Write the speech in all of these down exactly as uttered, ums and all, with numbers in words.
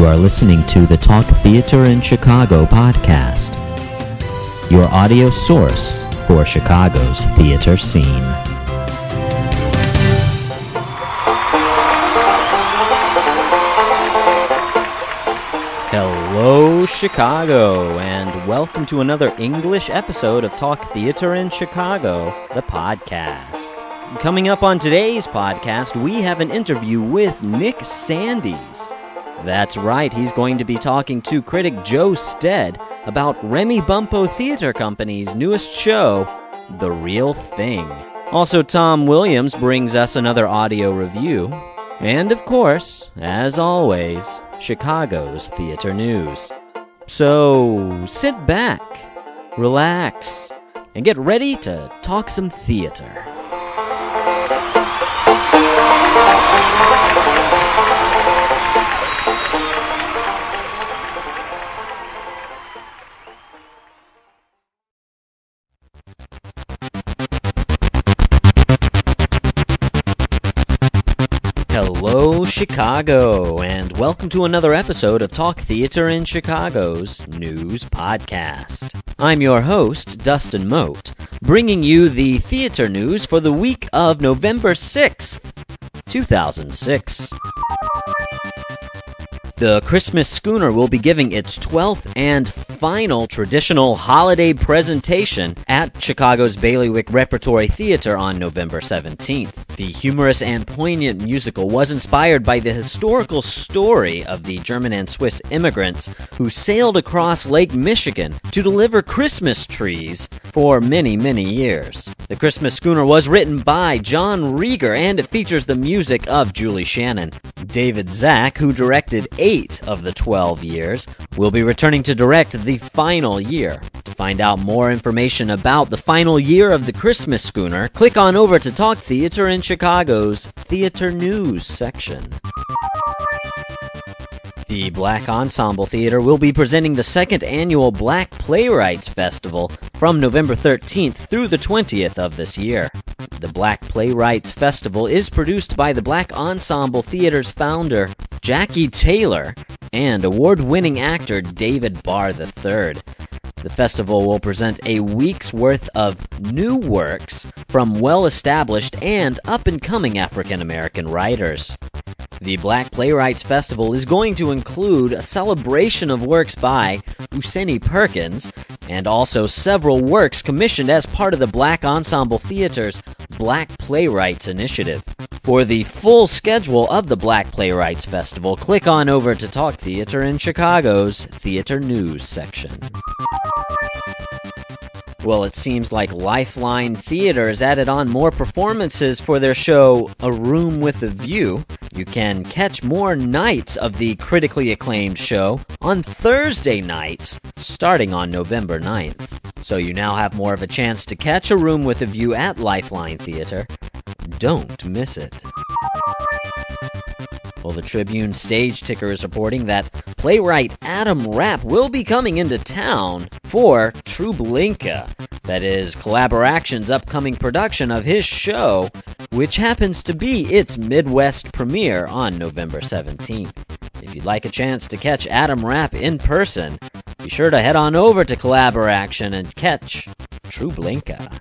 You are listening to the Talk Theater in Chicago podcast, your audio source for Chicago's theater scene. Hello, Chicago, and welcome to another English episode of Talk Theater in Chicago, the podcast. Coming up on today's podcast, we have an interview with Nick Sandys. That's right, he's going to be talking to critic Joe Stead about Remy Bumppo Theater Company's newest show, The Real Thing. Also, Tom Williams brings us another audio review. And of course, as always, Chicago's theater news. So, sit back, relax, and get ready to talk some theater. Hello, Chicago, and welcome to another episode of Talk Theater in Chicago's news podcast. I'm your host, Dustin Moat, bringing you the theater news for the week of November sixth, two thousand six. The Christmas Schooner will be giving its twelfth and final traditional holiday presentation at Chicago's Bailiwick Repertory Theater on November seventeenth. The humorous and poignant musical was inspired by the historical story of the German and Swiss immigrants who sailed across Lake Michigan to deliver Christmas trees for many, many years. The Christmas Schooner was written by John Rieger, and it features the music of Julie Shannon. David Zack, who directed eight of the twelve years, will be returning to direct the final year. To find out more information about the final year of the Christmas Schooner, click on over to Talk Theater in Chicago's Theater News section. The Black Ensemble Theater will be presenting the second annual Black Playwrights Festival from November thirteenth through the twentieth of this year. The Black Playwrights Festival is produced by the Black Ensemble Theater's founder, Jackie Taylor, and award-winning actor David Barr the third. The festival will present a week's worth of new works from well-established and up-and-coming African-American writers. The Black Playwrights Festival is going to include a celebration of works by Useni Perkins, and also several works commissioned as part of the Black Ensemble Theater's Black Playwrights Initiative. For the full schedule of the Black Playwrights Festival, click on over to Talk Theater in Chicago's Theater News section. Well, it seems like Lifeline Theater has added on more performances for their show, A Room with a View. You can catch more nights of the critically acclaimed show on Thursday nights, starting on November ninth. So you now have more of a chance to catch A Room with a View at Lifeline Theater. Don't miss it. Well, the Tribune Stage Ticker is reporting that playwright Adam Rapp will be coming into town for Treblinka. That is Collaboration's upcoming production of his show, which happens to be its Midwest premiere on November seventeenth. If you'd like a chance to catch Adam Rapp in person, be sure to head on over to Collaboration and catch Treblinka.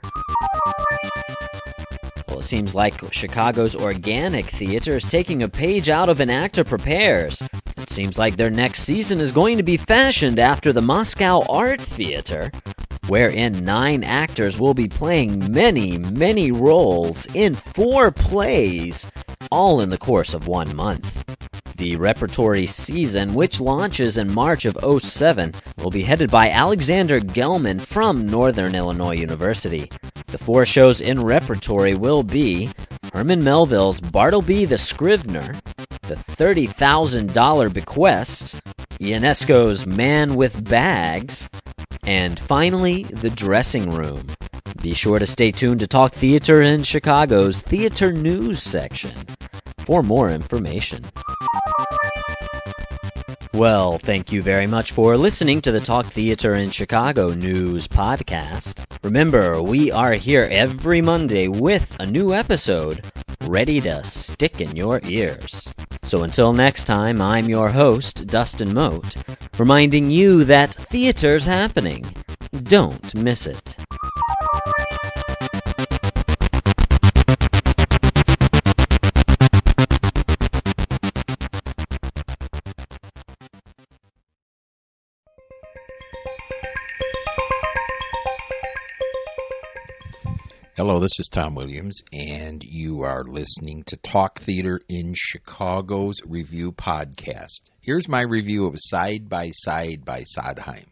Well, it seems like Chicago's Organic Theater is taking a page out of An Actor Prepares. It seems like their next season is going to be fashioned after the Moscow Art Theater, wherein nine actors will be playing many, many roles in four plays, all in the course of one month. The repertory season, which launches in March of oh seven, will be headed by Alexander Gelman from Northern Illinois University. The four shows in repertory will be Herman Melville's Bartleby the Scrivener, The thirty thousand dollars Bequest, Ionesco's Man with Bags, and finally, The Dressing Room. Be sure to stay tuned to Talk Theater in Chicago's Theater News section for more information. Well, thank you very much for listening to the Talk Theater in Chicago News podcast. Remember, we are here every Monday with a new episode ready to stick in your ears. So until next time, I'm your host, Dustin Mote, reminding you that theater's happening. Don't miss it. Hello, this is Tom Williams, and you are listening to Talk Theater in Chicago's Review Podcast. Here's my review of Side by Side by Sondheim.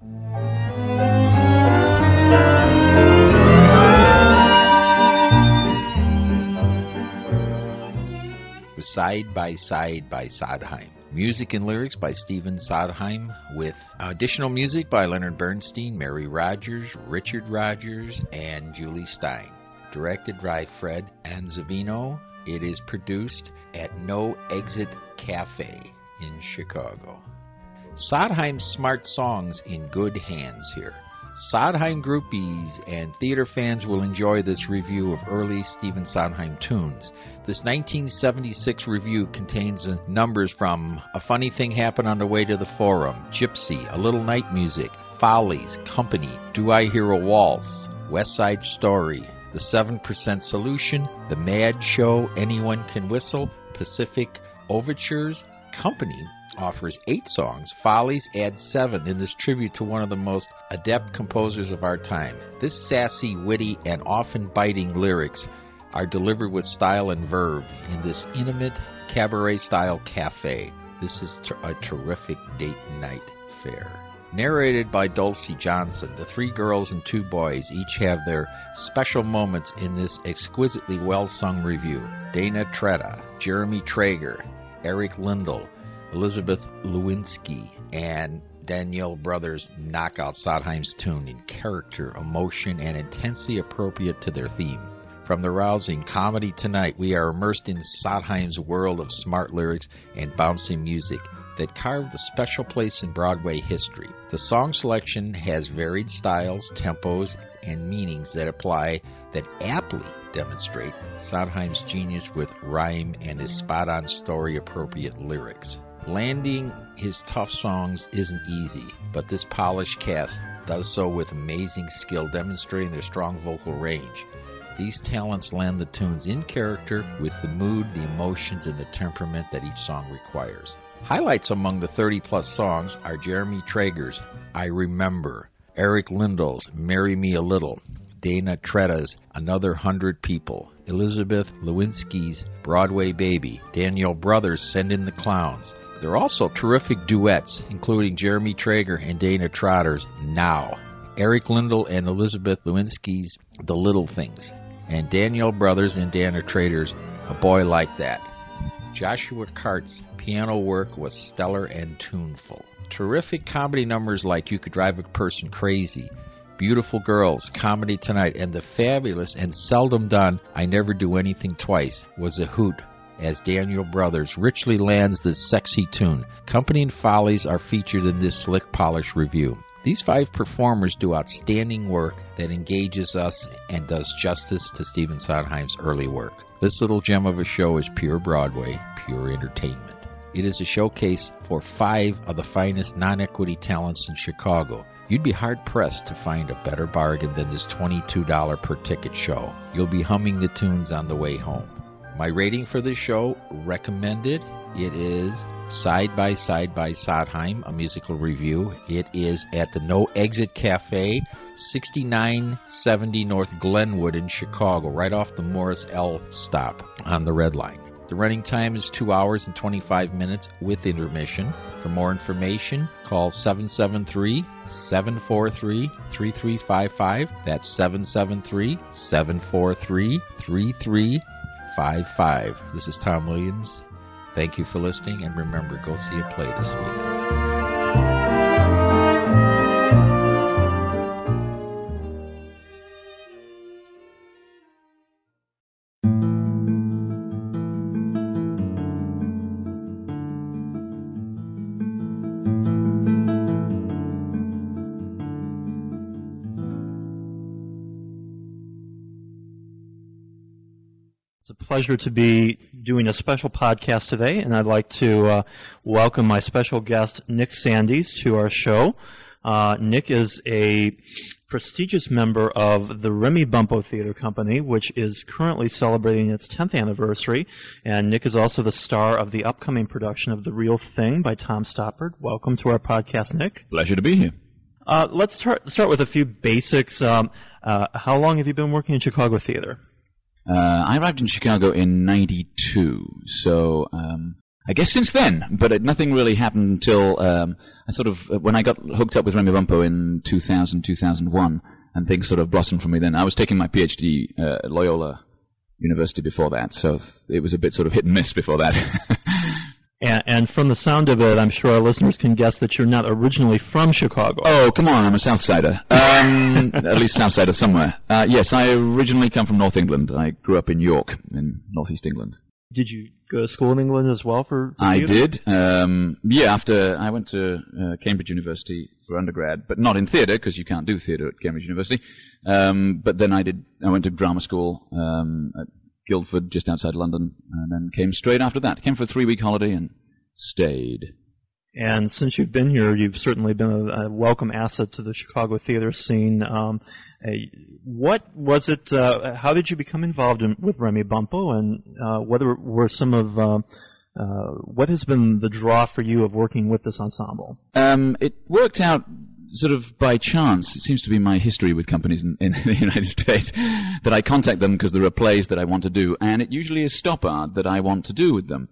Side by Side by Sondheim. Music and lyrics by Stephen Sondheim, with additional music by Leonard Bernstein, Mary Rodgers, Richard Rodgers, and Julie Stein. Directed by Fred Anzavino. It is produced at No Exit Cafe in Chicago. Sondheim's smart songs in good hands here. Sondheim groupies and theater fans will enjoy this review of early Stephen Sondheim tunes. This nineteen seventy-six review contains numbers from A Funny Thing Happened on the Way to the Forum, Gypsy, A Little Night Music, Follies, Company, Do I Hear a Waltz, West Side Story, The seven percent Solution, The Mad Show, Anyone Can Whistle, Pacific Overtures. Company offers eight songs. Follies adds seven in this tribute to one of the most adept composers of our time. This sassy, witty, and often biting lyrics are delivered with style and verve in this intimate cabaret-style cafe. This is ter- a terrific date night fare. Narrated by Dulcie Johnson, the three girls and two boys each have their special moments in this exquisitely well-sung review. Dana Tretta, Jeremy Traeger, Eric Lindell, Elizabeth Lewinsky, and Danielle Brothers knock out Sondheim's tune in character, emotion, and intensity appropriate to their theme. From the rousing Comedy Tonight, we are immersed in Sondheim's world of smart lyrics and bouncing music that carved a special place in Broadway history. The song selection has varied styles, tempos, and meanings that apply that aptly demonstrate Sondheim's genius with rhyme and his spot-on story-appropriate lyrics. Landing his tough songs isn't easy, but this polished cast does so with amazing skill, demonstrating their strong vocal range. These talents land the tunes in character with the mood, the emotions, and the temperament that each song requires. Highlights among the thirty-plus songs are Jeremy Traeger's I Remember, Eric Lindell's Marry Me a Little, Dana Tretta's Another Hundred People, Elizabeth Lewinsky's Broadway Baby, Danielle Brothers' Send in the Clowns. There are also terrific duets, including Jeremy Traeger and Dana Trotter's Now, Eric Lindell and Elizabeth Lewinsky's The Little Things, and Danielle Brothers and Dana Traeger's A Boy Like That. Joshua Cart's piano work was stellar and tuneful. Terrific comedy numbers like You Could Drive a Person Crazy, Beautiful Girls, Comedy Tonight, and the fabulous and seldom done I Never Do Anything Twice was a hoot as Danielle Brothers richly lands this sexy tune. Company and Follies are featured in this slick, polished review. These five performers do outstanding work that engages us and does justice to Stephen Sondheim's early work. This little gem of a show is pure Broadway, pure entertainment. It is a showcase for five of the finest non-equity talents in Chicago. You'd be hard-pressed to find a better bargain than this twenty-two dollars per ticket show. You'll be humming the tunes on the way home. My rating for this show, recommended, it is Side by Side by Sondheim, a musical review. It is at the No Exit Cafe, sixty-nine seventy North Glenwood in Chicago, right off the Morris L stop on the Red Line. The running time is two hours and twenty-five minutes with intermission. For more information, call seven seven three, seven four three, three three five five. That's seven seven three, seven four three, three three five five. This is Tom Williams. Thank you for listening, and remember, go see a play this week. It's a pleasure to be doing a special podcast today, and I'd like to uh, welcome my special guest, Nick Sandys, to our show. Uh, Nick is a prestigious member of the Remy Bumppo Theater Company, which is currently celebrating its tenth anniversary, and Nick is also the star of the upcoming production of The Real Thing by Tom Stoppard. Welcome to our podcast, Nick. Pleasure to be here. Uh, let's start, start with a few basics. Um, uh, how long have you been working in Chicago theater? Uh, I arrived in Chicago in ninety-two, so um, I guess since then, but it, nothing really happened until um, I sort of, when I got hooked up with Remy Bumppo in two thousand, two thousand one, and things sort of blossomed for me then. I was taking my PhD uh, at Loyola University before that, so th- it was a bit sort of hit and miss before that. And, and from the sound of it, I'm sure our listeners can guess that you're not originally from Chicago. Oh, come on, I'm a South Sider. Um, at least South Sider somewhere. Uh, yes, I originally come from North England. I grew up in York, in Northeast England. Did you go to school in England as well for, for I theater? did. Um, yeah, after I went to uh, Cambridge University for undergrad, but not in theatre, because you can't do theatre at Cambridge University. Um, but then I did. I went to drama school um, at Guildford, just outside London, and then came straight after that. Came for a three-week holiday and stayed. And since you've been here, you've certainly been a, a welcome asset to the Chicago theater scene. Um, a, what was it, uh, how did you become involved in, with Remy Bumppo, and uh, what were some of, uh, uh, what has been the draw for you of working with this ensemble? Um, it worked out sort of by chance. It seems to be my history with companies in, in the United States, that I contact them because there are plays that I want to do, and it usually is Stoppard that I want to do with them.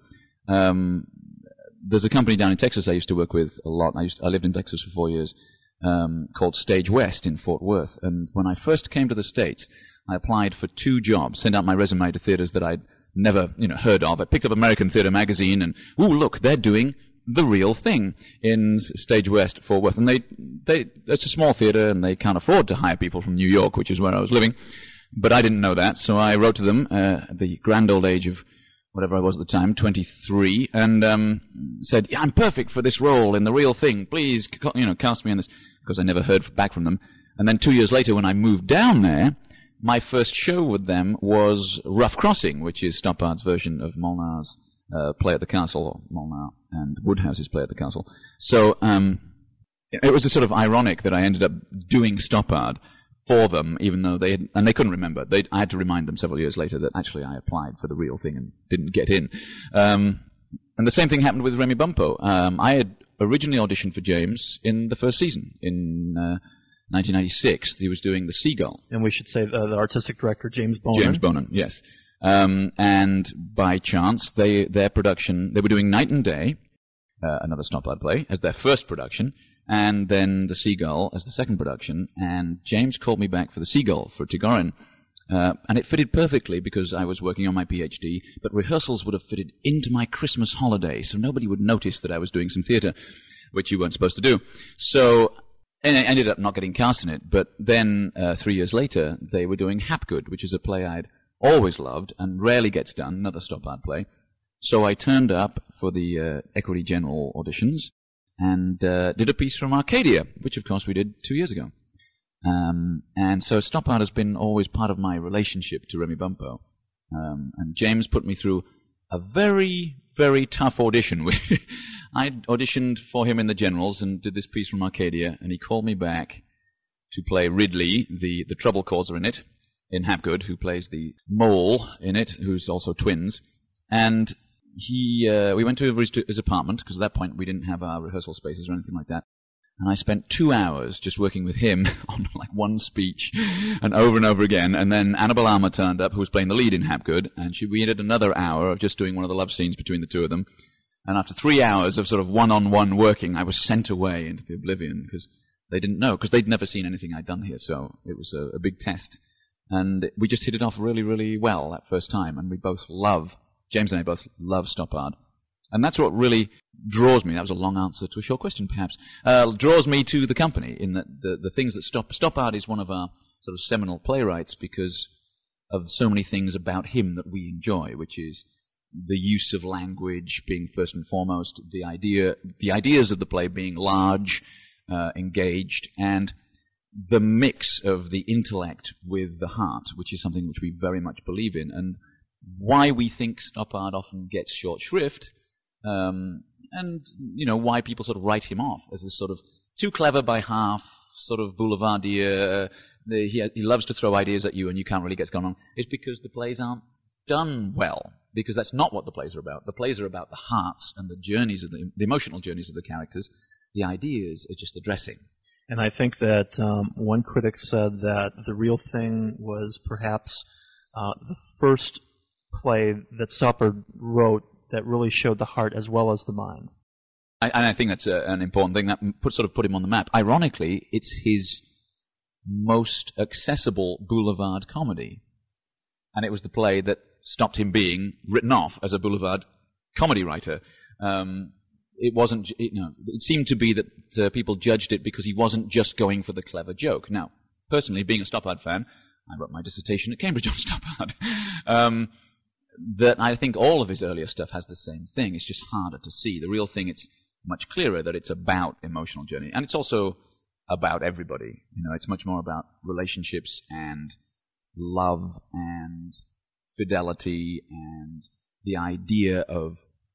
Um, there's a company down in Texas I used to work with a lot. I, used to, I lived in Texas for four years, um, called Stage West in Fort Worth. And when I first came to the States, I applied for two jobs, sent out my resume to theaters that I'd never, you know, heard of. I picked up American Theater Magazine, and ooh, look, they're doing The Real Thing in Stage West, Fort Worth. And they, they, it's a small theater, and they can't afford to hire people from New York, which is where I was living. But I didn't know that, so I wrote to them uh, at the grand old age of whatever I was at the time, twenty-three, and um, said, yeah, I'm perfect for this role in The Real Thing. Please, you know, cast me in this, because I never heard back from them. And then two years later, when I moved down there, my first show with them was Rough Crossing, which is Stoppard's version of Molnar's uh, play at the Castle, Molnar and Woodhouse's play at the Castle. So um, it was a sort of ironic that I ended up doing Stoppard for them, even though they had, and they couldn't remember. They, I had to remind them several years later that actually I applied for The Real Thing and didn't get in. Um, and the same thing happened with Remy Bumppo. Um, I had originally auditioned for James in the first season in uh, nineteen ninety-six. He was doing The Seagull. And we should say the, the artistic director, James Bonan. James Bonan, yes. Um, and by chance, they their production, they were doing Night and Day, uh, another Stoppard play, as their first production, and then The Seagull as the second production, and James called me back for The Seagull for Trigorin, uh, and it fitted perfectly because I was working on my PhD, but rehearsals would have fitted into my Christmas holiday, so nobody would notice that I was doing some theatre, which you weren't supposed to do. So, and I ended up not getting cast in it, but then uh, three years later, they were doing Hapgood, which is a play I'd always loved and rarely gets done, another Stoppard play. So I turned up for the uh, Equity General auditions, and uh, did a piece from Arcadia, which of course we did two years ago. Um, and so Stoppard has been always part of my relationship to Remy Bumppo. Um, and James put me through a very, very tough audition. I auditioned for him in the Generals and did this piece from Arcadia, and he called me back to play Ridley, the, the trouble causer in it, in Hapgood, who plays the mole in it, who's also twins. And He, uh, we went to his, his apartment, because at that point we didn't have our rehearsal spaces or anything like that. And I spent two hours just working with him on like one speech, and over and over again. And then Annabelle Armour turned up, who was playing the lead in Hapgood, and she, we did another hour of just doing one of the love scenes between the two of them. And after three hours of sort of one-on-one working, I was sent away into the oblivion, because they didn't know, because they'd never seen anything I'd done here, so it was a, a big test. And we just hit it off really, really well that first time, and we both love James and I both love Stoppard. And that's what really draws me. That was a long answer to a short question, perhaps. Uh, draws me to the company, in that the, the things that Stopp- Stoppard is one of our sort of seminal playwrights because of so many things about him that we enjoy, which is the use of language being first and foremost, the idea, the ideas of the play being large, uh, engaged, and the mix of the intellect with the heart, which is something which we very much believe in. And why we think stop art often gets short shrift, um, and, you know, why people sort of write him off as this sort of too clever by half, sort of boulevardier, the, he, he loves to throw ideas at you and you can't really get what's going on. It's because the plays aren't done well, because that's not what the plays are about. The plays are about the hearts and the journeys of the, the emotional journeys of the characters. The ideas are just the dressing. And I think that um, one critic said that The Real Thing was perhaps uh, the first play that Stoppard wrote that really showed the heart as well as the mind. I, and I think that's a, an important thing that put, sort of put him on the map. Ironically, it's his most accessible boulevard comedy. And it was the play that stopped him being written off as a boulevard comedy writer. Um, it wasn't, it, you know, it seemed to be that uh, people judged it because he wasn't just going for the clever joke. Now, personally, being a Stoppard fan, I wrote my dissertation at Cambridge on Stoppard, um, that I think all of his earlier stuff has the same thing. It's just harder to see. The Real Thing, it's much clearer that it's about emotional journey. And it's also about everybody. You know, it's much more about relationships and love and fidelity and the idea of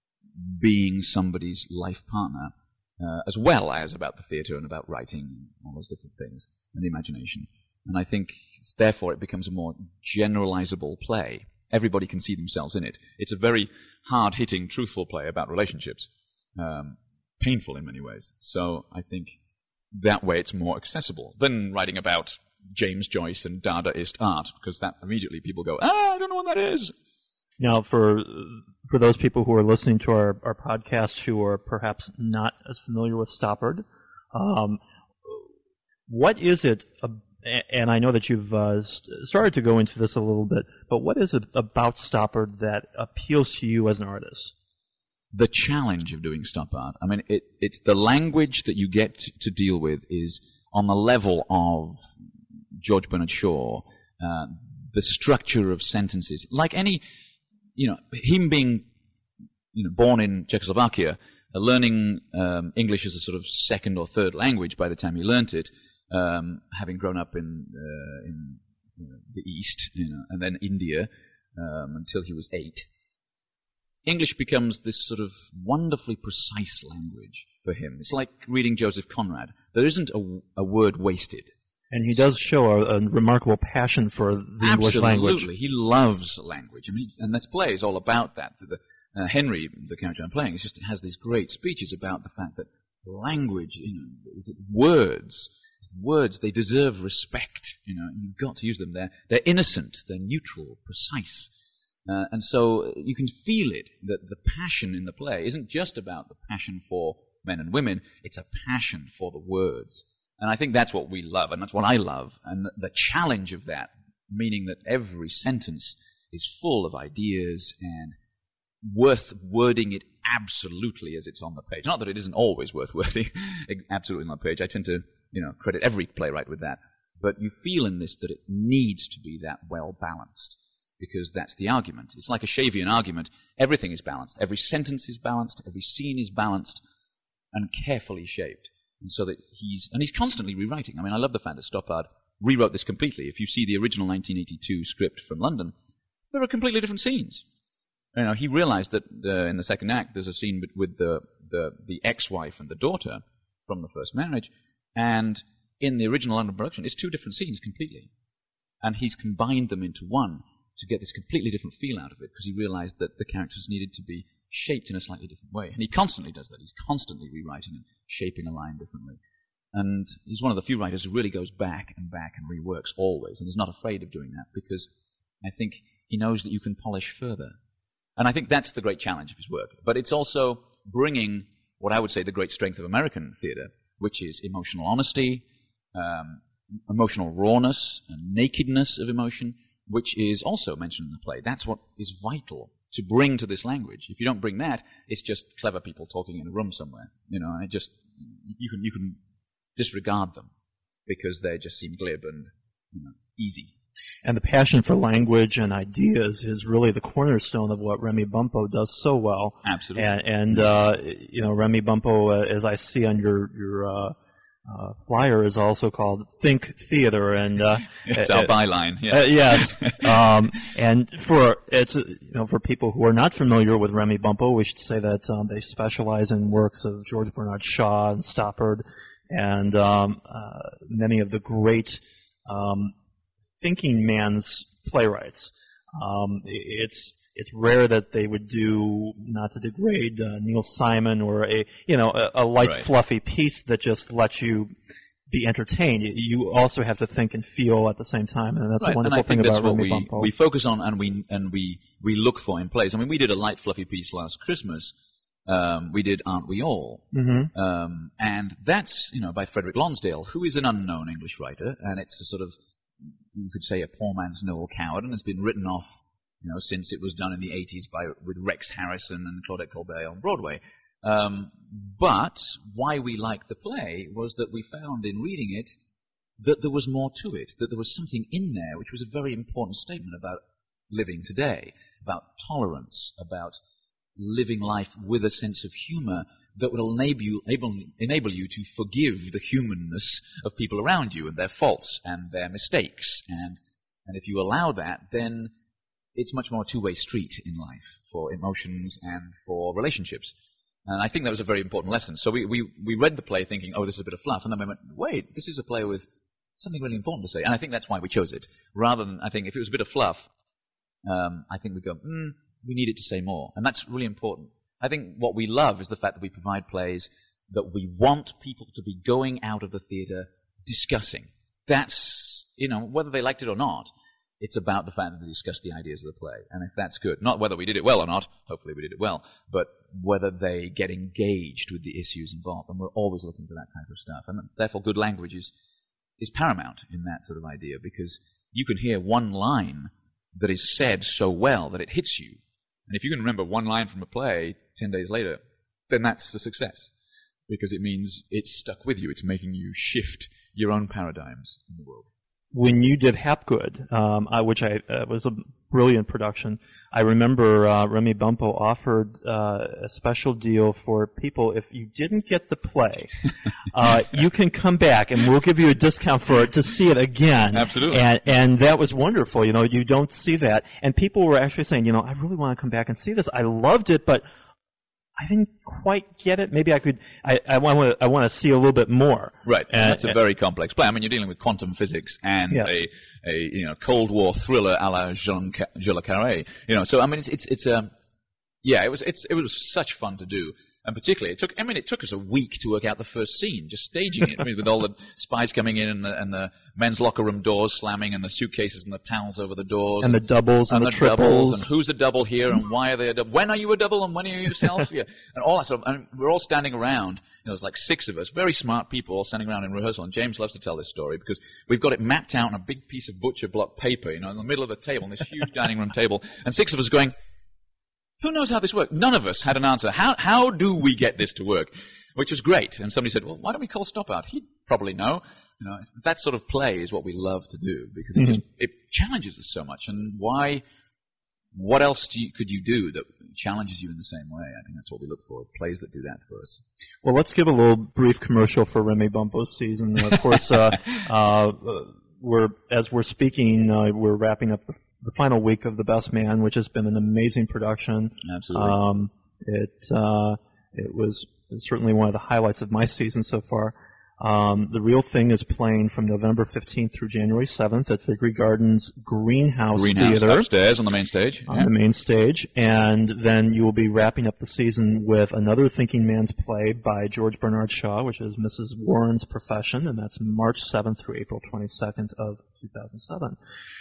being somebody's life partner, uh, as well as about the theatre and about writing and all those different things, and the imagination. And I think, therefore, it becomes a more generalizable play. Everybody can see themselves in it. It's a very hard-hitting, truthful play about relationships, um, painful in many ways. So I think that way it's more accessible than writing about James Joyce and Dadaist art, because that immediately people go, ah, I don't know what that is. Now, for for those people who are listening to our, our podcast who are perhaps not as familiar with Stoppard, um, what is it, uh, and I know that you've uh, started to go into this a little bit, but what is it about Stoppard that appeals to you as an artist? The challenge of doing stop art. I mean, it, it's the language that you get to, to deal with is on the level of George Bernard Shaw, uh, the structure of sentences. Like any, you know, him being, you know, born in Czechoslovakia, uh, learning um, English as a sort of second or third language by the time he learnt it, um, having grown up in, uh, in you know, the East, you know, and then India um, until he was eight. English becomes this sort of wonderfully precise language for him. It's like reading Joseph Conrad. There isn't a, a word wasted. And he does show a, a remarkable passion for the Absolutely. English language. Absolutely. He loves language. I mean, and this play is all about that. The, uh, Henry, the character I'm playing, is just has these great speeches about the fact that language, you know, words, words, they deserve respect. You know, you've got to use them. They're, they're innocent. They're neutral, precise. Uh, and so you can feel it, that the passion in the play isn't just about the passion for men and women, it's a passion for the words. And I think that's what we love, and that's what I love. And the, the challenge of that, meaning that every sentence is full of ideas and worth wording it absolutely as it's on the page. Not that it isn't always worth wording absolutely on the page. I tend to, you know, credit every playwright with that. But you feel in this that it needs to be that well balanced. Because that's the argument. It's like a Shavian argument. Everything is balanced. Every sentence is balanced. Every scene is balanced and carefully shaped. And so that he's, and he's constantly rewriting. I mean, I love the fact that Stoppard rewrote this completely. If you see the original nineteen eighty-two script from London, there are completely different scenes. You know, he realized that uh, in the second act there's a scene with the, the, the ex-wife and the daughter from the first marriage, and in the original London production, it's two different scenes completely. And he's combined them into one to get this completely different feel out of it, because he realized that the characters needed to be shaped in a slightly different way. And he constantly does that. He's constantly rewriting and shaping a line differently. And he's one of the few writers who really goes back and back and reworks always, and is not afraid of doing that, because I think he knows that you can polish further. And I think that's the great challenge of his work. But it's also bringing what I would say the great strength of American theatre, which is emotional honesty, um, emotional rawness, and nakedness of emotion, which is also mentioned in the play. That's what is vital to bring to this language. If you don't bring that, it's just clever people talking in a room somewhere. You know, and it just, you can, you can disregard them because they just seem glib and, you know, easy. And the passion for language and ideas is really the cornerstone of what Remy Bumpo does so well. Absolutely. And, and uh, you know, Remy Bumpo, uh, as I see on your, your, uh, uh, flyer is also called Think Theater, and uh, It's uh, our byline. Yeah. uh, yes. um, and for it's uh, you know for people who are not familiar with Remy Bumppo, we should say that um, they specialize in works of George Bernard Shaw and Stoppard, and um, uh, many of the great um, thinking man's playwrights. Um, it's it's rare that they would do, not to degrade uh, Neil Simon or a you know a, a light, Right. fluffy piece that just lets you be entertained. You also have to think and feel at the same time, and that's Right, a wonderful and I thing think that's about what Remy we, Bumppo. we focus on and we and we, we look for in plays. I mean, we did a light, fluffy piece last Christmas. Um, we did Aren't We All? Mm-hmm. Um, and that's, you know, by Frederick Lonsdale, who is an unknown English writer, and it's a sort of, you could say, a poor man's Noel Coward, and has been written off, you know, since it was done in the eighties by with Rex Harrison and Claudette Colbert on Broadway. Um, but why we liked the play was that we found in reading it that there was more to it, that there was something in there which was a very important statement about living today, about tolerance, about living life with a sense of humor that would enable you, able, enable you to forgive the humanness of people around you and their faults and their mistakes. And, and if you allow that, then it's much more a two-way street in life for emotions and for relationships. And I think that was a very important lesson. So we, we, we read the play thinking, oh, this is a bit of fluff. And then we went, wait, this is a play with something really important to say. And I think that's why we chose it. Rather than, I think, if it was a bit of fluff, um, I think we'd go, hmm, we need it to say more. And that's really important. I think what we love is the fact that we provide plays that we want people to be going out of the theatre discussing. That's, you know, whether they liked it or not, it's about the fact that they discuss the ideas of the play. And if that's good, not whether we did it well or not, hopefully we did it well, but whether they get engaged with the issues involved. And we're always looking for that type of stuff. And therefore good language is, is paramount in that sort of idea, because you can hear one line that is said so well that it hits you. And if you can remember one line from a play ten days later, then that's a success. Because it means it's stuck with you. It's making you shift your own paradigms in the world. When you did Hapgood, um, I, which I uh, was a brilliant production, I remember uh, Remy Bumppo offered uh, a special deal for people. If you didn't get the play, uh, you can come back and we'll give you a discount for it to see it again. Absolutely. And, and that was wonderful. You know, you don't see that. And people were actually saying, you know, I really want to come back and see this. I loved it, but I didn't quite get it. Maybe I could. I, I want to. I want to see a little bit more. Right. And, that's a very complex play. I mean, you're dealing with quantum physics and Yes. a, a you know Cold War thriller a la Jean Ca- Jules le Carré. You know, so I mean, it's it's it's a yeah. It was it's it was such fun to do. And particularly, it took, I mean, it took us a week to work out the first scene, just staging it, I mean, with all the spies coming in and the, and the men's locker room doors slamming and the suitcases and the towels over the doors. and the doubles and, and the, the triples. doubles, and who's a double here, and why are they a double? When are you a double, and when are you yourself? Yeah, and all that stuff. And we're all standing around. You know, there's like six of us, very smart people, all standing around in rehearsal. And James loves to tell this story because we've got it mapped out on a big piece of butcher block paper, you know, in the middle of the table, on this huge dining room table, and six of us going, who knows how this works? None of us had an answer. How how do we get this to work? Which was great. And somebody said, well, why don't we call Stoppard? He'd probably know. You know, that sort of play is what we love to do because it, Mm-hmm. just, it challenges us so much. And why? What else do you, could you do that challenges you in the same way? I think that's what we look for, plays that do that for us. Well, let's give a little brief commercial for Remy Bumppo's season. Of course, uh, uh, we're as we're speaking, uh, we're wrapping up the, the final week of The Best Man, which has been an amazing production. Absolutely. Um, it uh, it was certainly one of the highlights of my season so far. Um, the Real Thing is playing from November fifteenth through January seventh at Vickery Gardens Greenhouse, Greenhouse Theater. upstairs on the main stage. On Yeah. the main stage, and then you will be wrapping up the season with another thinking man's play by George Bernard Shaw, which is Missus Warren's Profession, and that's March seventh through April twenty-second of two thousand seven.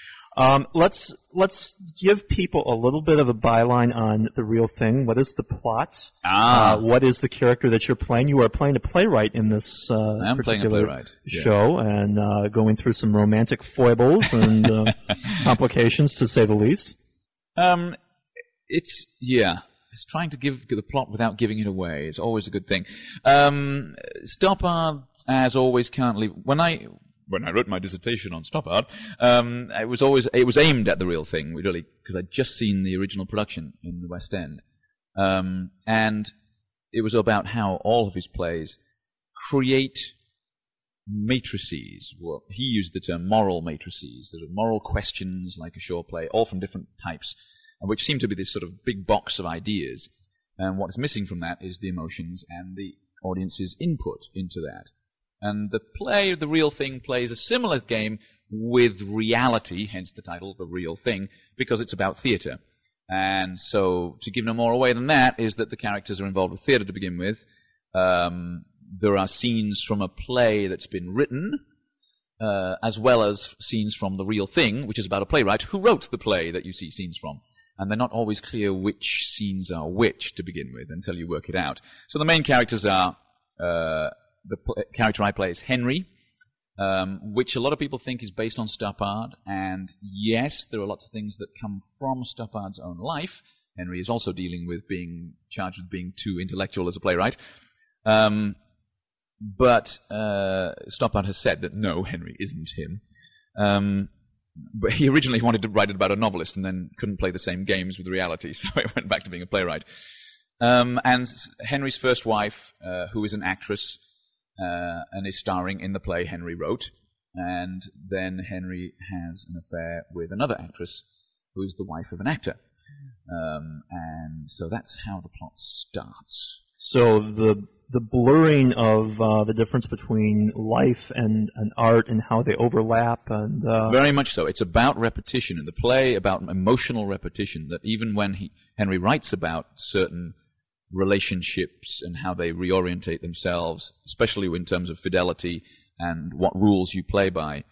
Um, let's let's give people a little bit of a byline on The Real Thing. What is the plot? Ah. Uh, what is the character that you're playing? You are playing a playwright in this uh, I am playing a particular playwright, yeah. show, and uh, going through some romantic foibles and uh, complications, to say the least. Um, it's, yeah. It's trying to give the plot without giving it away. It's always a good thing. Um, Stoppard, as always, can't leave. When I, when I wrote my dissertation on Stoppard, um, it was always, it was aimed at The Real Thing, really, because I'd just seen the original production in the West End. Um, and it was about how all of his plays create matrices. Well, he used the term moral matrices. There are moral questions like a shore play, all from different types, which seem to be this sort of big box of ideas. And what is missing from that is the emotions and the audience's input into that. And the play, The Real Thing, plays a similar game with reality, hence the title, The Real Thing, because it's about theatre. And so, to give no more away than that, is that the characters are involved with theatre to begin with. Um, there are scenes from a play that's been written, uh, as well as scenes from The Real Thing, which is about a playwright who wrote the play that you see scenes from. And they're not always clear which scenes are which to begin with until you work it out. So the main characters are, uh, the pl- character I play is Henry, um, which a lot of people think is based on Stoppard. And yes, there are lots of things that come from Stoppard's own life. Henry is also dealing with being charged with being too intellectual as a playwright. Um, but uh, Stoppard has said that no, Henry isn't him. Um, But he originally wanted to write it about a novelist and then couldn't play the same games with reality, so he went back to being a playwright. Um, and Henry's first wife, uh, who is an actress uh, and is starring in the play Henry wrote, and then Henry has an affair with another actress who is the wife of an actor. Um, and so that's how the plot starts. So the the blurring of uh, the difference between life and, and art and how they overlap and uh... very much so. It's about repetition in the play, about emotional repetition. That even when he, Henry writes about certain relationships and how they reorientate themselves, especially in terms of fidelity and what rules you play by,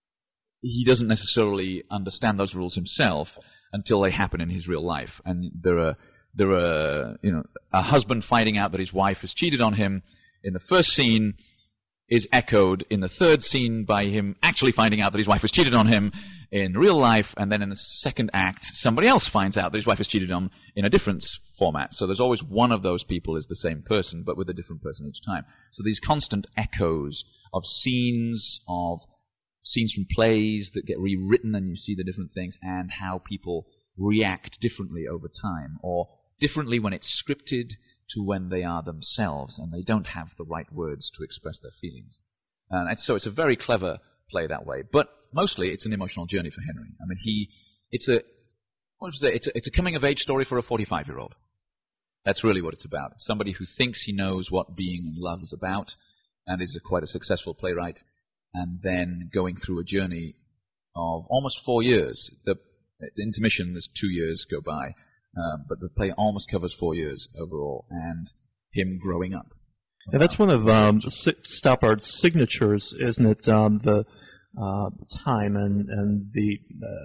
he doesn't necessarily understand those rules himself until they happen in his real life. And there are There are, you know, a husband finding out that his wife has cheated on him in the first scene is echoed in the third scene by him actually finding out that his wife has cheated on him in real life, and then in the second act, somebody else finds out that his wife has cheated on him in a different format. So there's always one of those people is the same person, but with a different person each time. So these constant echoes of scenes, of scenes from plays that get rewritten and you see the different things, and how people react differently over time, or differently when it's scripted to when they are themselves and they don't have the right words to express their feelings. Uh, and so it's a very clever play that way. But mostly it's an emotional journey for Henry. I mean, he, it's a, what was it? It's a, it's a coming-of-age story for a forty-five-year-old. That's really what it's about. It's somebody who thinks he knows what being in love is about and is a, quite a successful playwright, and then going through a journey of almost four years. The, the intermission, there's two years go by. Um, but the play almost covers four years overall, and him growing up. Yeah, that's one of um, Stoppard's signatures, isn't it? Um, the uh, time and and the uh,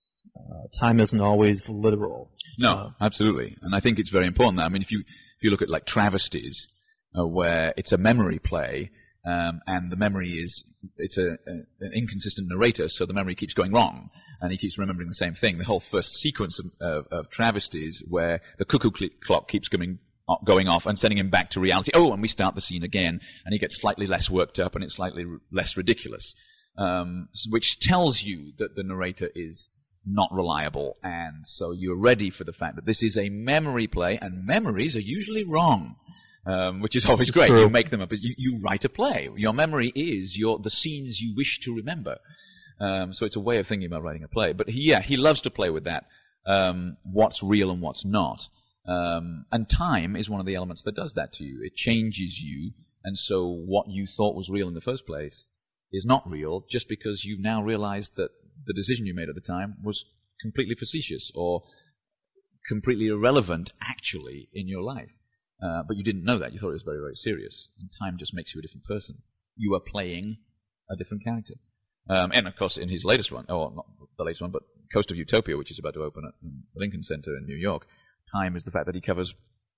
uh, time isn't always literal. No, uh, absolutely, and I think it's very important. I mean, if you if you look at like Travesties, uh, where it's a memory play, um, and the memory is it's a, a an inconsistent narrator, so the memory keeps going wrong. And he keeps remembering the same thing. The whole first sequence of, of, of Travesties, where the cuckoo cl- clock keeps going, going off and sending him back to reality. Oh, and we start the scene again, and he gets slightly less worked up, and it's slightly r- less ridiculous, um, which tells you that the narrator is not reliable, and so you're ready for the fact that this is a memory play, and memories are usually wrong. Um, which is always great. True. You make them up. You, you write a play. Your memory is your the scenes you wish to remember. Um, so it's a way of thinking about writing a play. But he, yeah, he loves to play with that, um, what's real and what's not. Um, and time is one of the elements that does that to you. It changes you, and so what you thought was real in the first place is not real just because you've now realized that the decision you made at the time was completely facetious or completely irrelevant actually in your life. Uh, but you didn't know that. You thought it was very, very serious. And time just makes you a different person. You are playing a different character. Um, and, of course, in his latest one, or not the latest one, but Coast of Utopia, which is about to open at the Lincoln Center in New York, time is the fact that he covers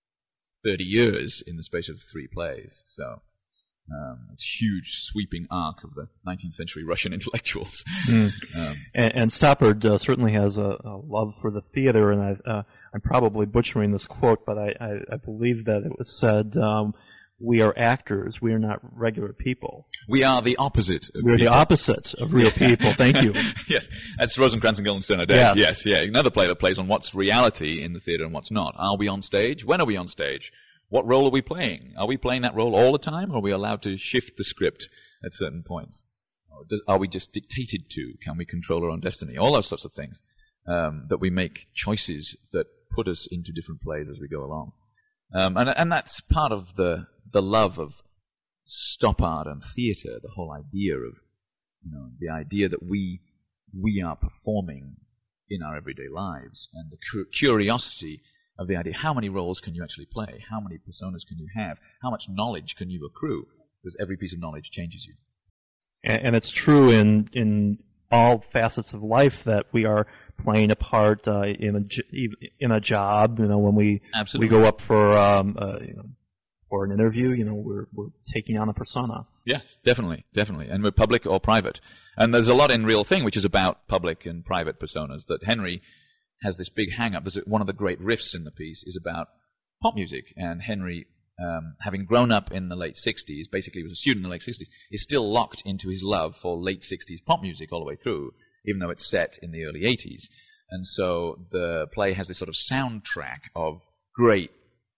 thirty years in the space of three plays. So um, it's a huge, sweeping arc of the nineteenth century Russian intellectuals. Mm. um, and, and Stoppard uh, certainly has a, a love for the theater, and I, uh, I'm probably butchering this quote, but I, I, I believe that it was said, um, we are actors, we are not regular people. We are the opposite of We're people. the opposite of real people. Thank you. Yes, that's Rosencrantz and Guildenstern are dead. Yes. yes, yeah. Another play that plays on what's reality in the theatre and what's not. Are we on stage? When are we on stage? What role are we playing? Are we playing that role all the time, or are we allowed to shift the script at certain points? Or does, are we just dictated to? Can we control our own destiny? All those sorts of things. Um, that we make choices that put us into different plays as we go along. Um, and, and that's part of the, the love of stop art and theatre, the whole idea of, you know, the idea that we, we are performing in our everyday lives, and the cu- curiosity of the idea, how many roles can you actually play? How many personas can you have? How much knowledge can you accrue? Because every piece of knowledge changes you. And, and it's true in, in all facets of life that we are playing a part uh, in a in a job. You know, when we Absolutely. we go up for um, uh, you know, for an interview, you know, we're we're taking on a persona. Yes, definitely, definitely, and we're public or private. And there's a lot in Real Thing which is about public and private personas. That Henry has this big hang-up. There's one of the great riffs in the piece is about pop music, and Henry, um, having grown up in the late sixties, basically was a student in the late sixties, is still locked into his love for late sixties pop music all the way through, even though it's set in the early eighties. And so the play has this sort of soundtrack of great,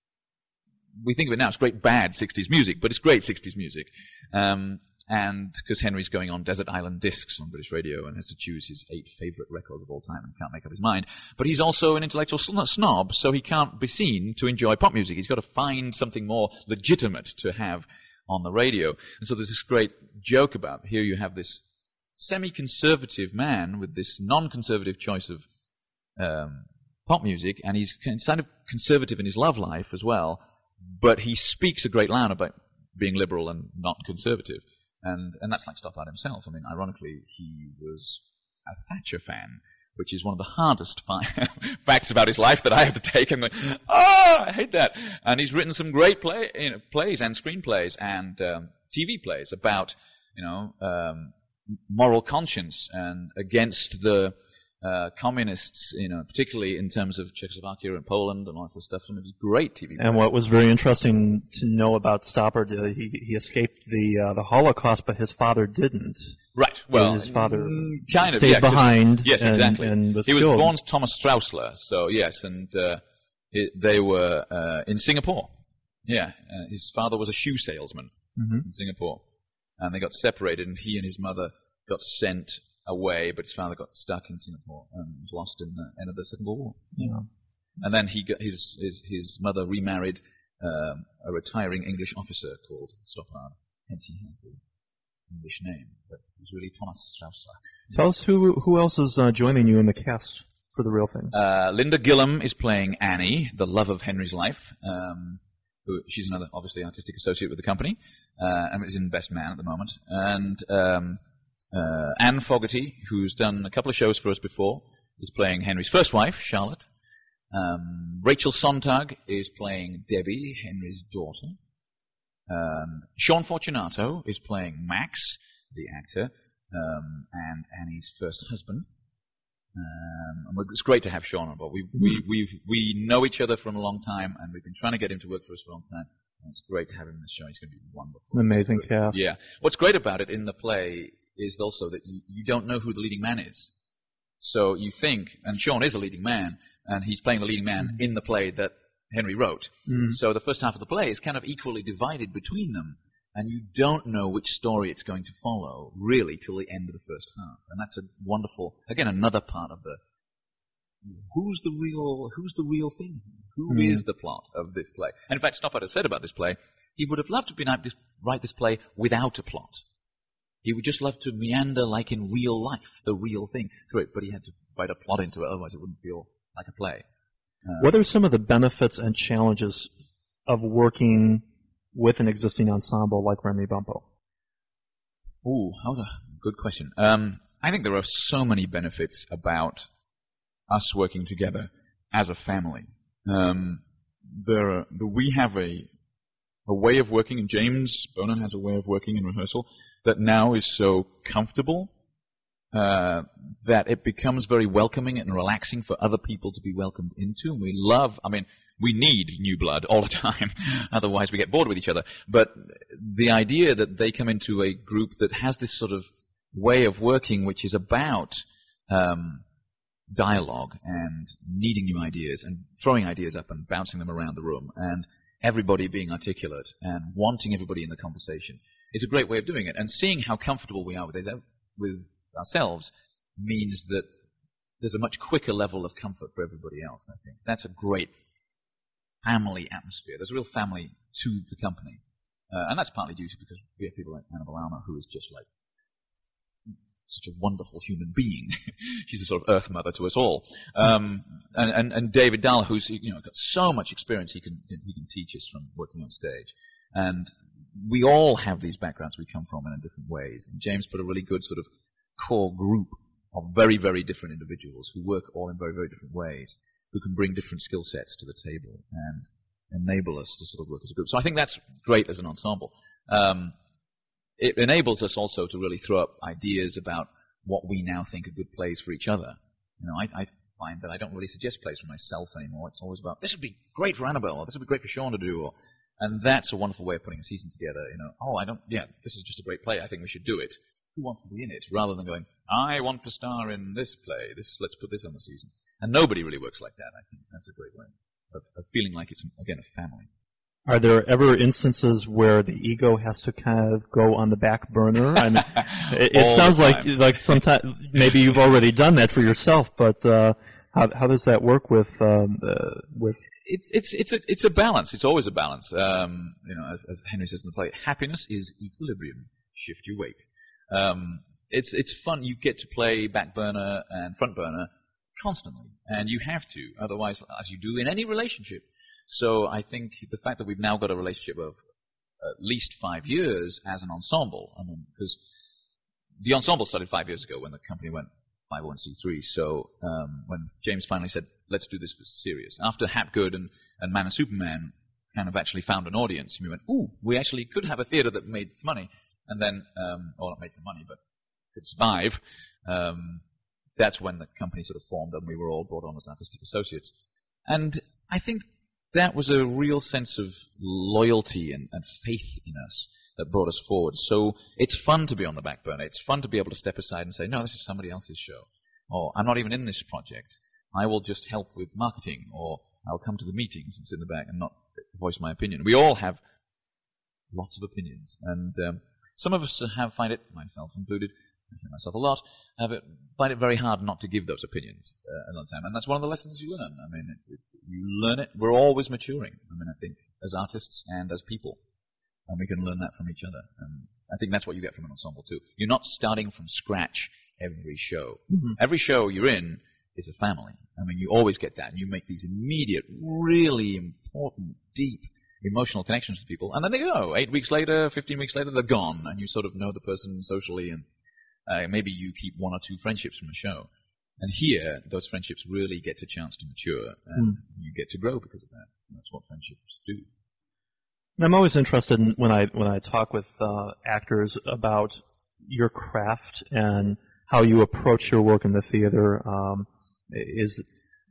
we think of it now as great bad sixties music, but it's great sixties music. Um, and because Henry's going on Desert Island Discs on British Radio and has to choose his eight favorite records of all time and can't make up his mind. But he's also an intellectual snob, so he can't be seen to enjoy pop music. He's got to find something more legitimate to have on the radio. And so there's this great joke about, here you have this semi-conservative man with this non-conservative choice of um, pop music, and he's kind of conservative in his love life as well, but he speaks a great line about being liberal and not conservative. And and that's like Stoppard Art himself. I mean, ironically, he was a Thatcher fan, which is one of the hardest fi- facts about his life that I have to take. And like, oh, I hate that. And he's written some great play, you know, plays and screenplays and um, T V plays about, you know, um, moral conscience and against the uh, communists, you know, particularly in terms of Czechoslovakia and Poland and all that sort of stuff. Some of his great T V plays. And what was very interesting to know about Stoppard, uh, he he escaped the uh, the Holocaust, but his father didn't. Right. Well, his father kind of stayed yeah, behind. Yes, and, exactly. And was he was killed. born Thomas Straussler, so yes, and uh, it, they were uh, in Singapore. Yeah, uh, his father was a shoe salesman mm-hmm. in Singapore, and they got separated, and he and his mother got sent away, but his father got stuck in Singapore and was lost in the end of the Second World War. Yeah. And then he got his his his mother remarried um, a retiring English officer called Stoppard, hence he has the English name, but he's really Thomas Straussler. Tell us who who else is uh, joining you in the cast for the Real Thing. Uh, Linda Gillum is playing Annie, the love of Henry's life. Um, who, she's another, obviously, artistic associate with the company, uh, and is in Best Man at the moment. And um, uh, Anne Fogarty, who's done a couple of shows for us before, is playing Henry's first wife, Charlotte. Um, Rachel Sontag is playing Debbie, Henry's daughter. Um, Sean Fortunato is playing Max, the actor, um, and Annie's first husband. Um, and it's great to have Sean on board. We we we we know each other from a long time, and we've been trying to get him to work for us for a long time. And it's great to have him in this show. He's going to be wonderful. It's an amazing cast. Yeah. What's great about it in the play is also that you, you don't know who the leading man is. So you think, and Sean is a leading man, and he's playing the leading man mm-hmm. in the play that Henry wrote. Mm-hmm. So the first half of the play is kind of equally divided between them, and you don't know which story it's going to follow, really, till the end of the first half. And that's a wonderful, again, another part of the, who's the real, who's the real thing? Who mm-hmm. is the plot of this play? And in fact, Stoppard has said about this play, he would have loved to be able to write this play without a plot. He would just love to meander like in real life, the real thing through it, but he had to write a plot into it, otherwise it wouldn't feel like a play. Uh, what are some of the benefits and challenges of working with an existing ensemble like Remy Bumppo? Ooh, how a good question. Um, I think there are so many benefits about us working together as a family. Um, there are, we have a a way of working, and James Bonan has a way of working in rehearsal that now is so comfortable uh, that it becomes very welcoming and relaxing for other people to be welcomed into. And we love, I mean, we need new blood all the time, otherwise we get bored with each other. But the idea that they come into a group that has this sort of way of working which is about um, dialogue and needing new ideas and throwing ideas up and bouncing them around the room and everybody being articulate and wanting everybody in the conversation. is a great way of doing it. And seeing how comfortable we are with it, with ourselves means that there's a much quicker level of comfort for everybody else, I think. That's a great family atmosphere. There's a real family to the company. Uh, and that's partly due to because we have people like Anna Balama, who is just like such a wonderful human being. She's a sort of earth mother to us all. Um, and, and, and David Dahl, who's, you know, got so much experience he can, he can teach us from working on stage. And we all have these backgrounds we come from in different ways. And James put a really good sort of core group of very, very different individuals who work all in very, very different ways, who can bring different skill sets to the table and enable us to sort of work as a group. So I think that's great as an ensemble. Um, it enables us also to really throw up ideas about what we now think are good plays for each other. You know, I, I find that I don't really suggest plays for myself anymore. It's always about, this would be great for Annabelle, or this would be great for Sean to do, or, and that's a wonderful way of putting a season together. You know, oh, I don't, yeah, this is just a great play. I think we should do it. Who wants to be in it? Rather than going, I want to star in this play. This, let's put this on the season. And nobody really works like that. I think that's a great way of, of feeling like it's, again, a family. Are there ever instances where the ego has to kind of go on the back burner? I mean, it, it sounds like like sometimes maybe you've already done that for yourself, but uh, how how does that work with um, uh, with? It's it's it's a it's a balance. It's always a balance. Um, you know, as, as Henry says in the play, happiness is equilibrium. Shift your weight. Um, it's it's fun. You get to play back burner and front burner constantly, and you have to. Otherwise, as you do in any relationship. So I think the fact that we've now got a relationship of at least five years as an ensemble, I mean, because the ensemble started five years ago when the company went five oh one c three. So um, when James finally said, let's do this for serious, after Hapgood and, and Man and Superman kind of actually found an audience, and we went, ooh, we actually could have a theater that made some money, and then, um, or not made some money, but could survive. Um, that's when the company sort of formed, and we were all brought on as artistic associates. And I think that was a real sense of loyalty and, and faith in us that brought us forward. So it's fun to be on the back burner. It's fun to be able to step aside and say, no, this is somebody else's show. Or I'm not even in this project. I will just help with marketing. Or I'll come to the meetings and sit in the back and not voice my opinion. We all have lots of opinions. And um, some of us have find it, myself included, I hear myself a lot, have it, find it very hard not to give those opinions uh, a lot of time. And that's one of the lessons you learn. I mean, it's, it's, you learn it. We're always maturing, I mean, I think, as artists and as people. And we can learn that from each other. And I think that's what you get from an ensemble, too. You're not starting from scratch every show. Mm-hmm. Every show you're in is a family. I mean, you always get that. And you make these immediate, really important, deep, emotional connections with people. And then they go. Eight weeks later, fifteen weeks later, they're gone. And you sort of know the person socially, and Uh, maybe you keep one or two friendships from a show. And here, those friendships really get a chance to mature, and mm. you get to grow because of that. And that's what friendships do. And I'm always interested in when I when I talk with uh, actors about your craft and how you approach your work in the theater. Um, is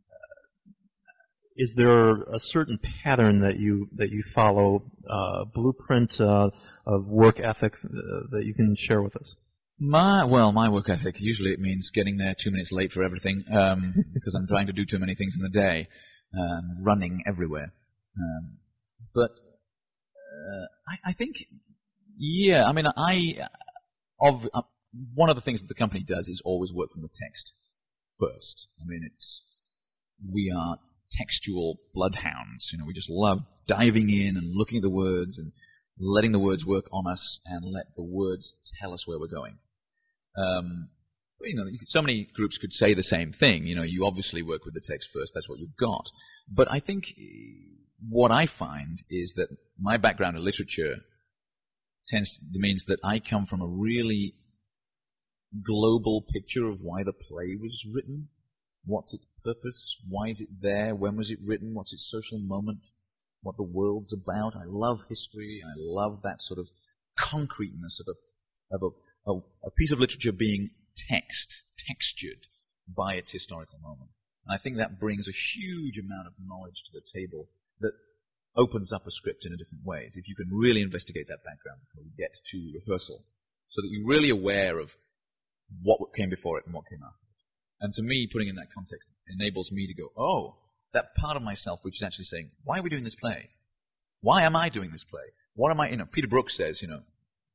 is there a certain pattern that you that you follow, uh, blueprint uh, of work ethic uh, that you can share with us? My well, my work ethic, usually it means getting there two minutes late for everything, um, because I'm trying to do too many things in the day, um, running everywhere. Um, but uh, I, I think, yeah, I mean, I of uh, one of the things that the company does is always work from the text first. I mean, it's we are textual bloodhounds. You know, we just love diving in and looking at the words and letting the words work on us and let the words tell us where we're going. Um, you know, so many groups could say the same thing. You know, you obviously work with the text first. That's what you've got. But I think what I find is that my background in literature tends means that I come from a really global picture of why the play was written. What's its purpose? Why is it there? When was it written? What's its social moment? What the world's about. I love history. I love that sort of concreteness of a of a, a, a piece of literature being text, textured by its historical moment. And I think that brings a huge amount of knowledge to the table that opens up a script in a different ways. If you can really investigate that background before you get to rehearsal, so that you're really aware of what came before it and what came after it. And to me, putting in that context enables me to go, oh, that part of myself which is actually saying, why are we doing this play? Why am I doing this play? What am I, you know, Peter Brook says, you know,